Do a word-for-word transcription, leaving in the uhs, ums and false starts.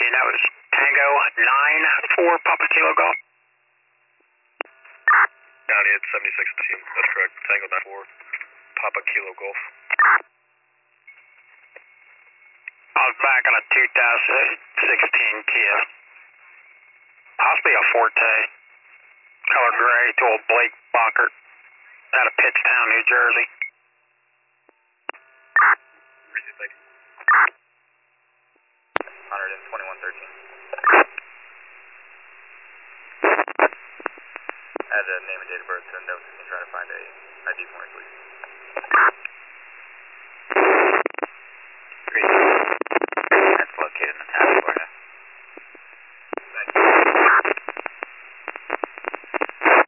seventeen, that was Tango nine four Papa Kilo Golf. County at seventy-six team, that's correct. Tango nine four Papa Kilo Golf. I was back on a two thousand sixteen Kia. Possibly a Forte. Color gray to old Blake Bockert out of Pittstown, New Jersey. Thank you. one twenty-one thirteen. Add a name and date of birth to a note and try to find a I D for me, please.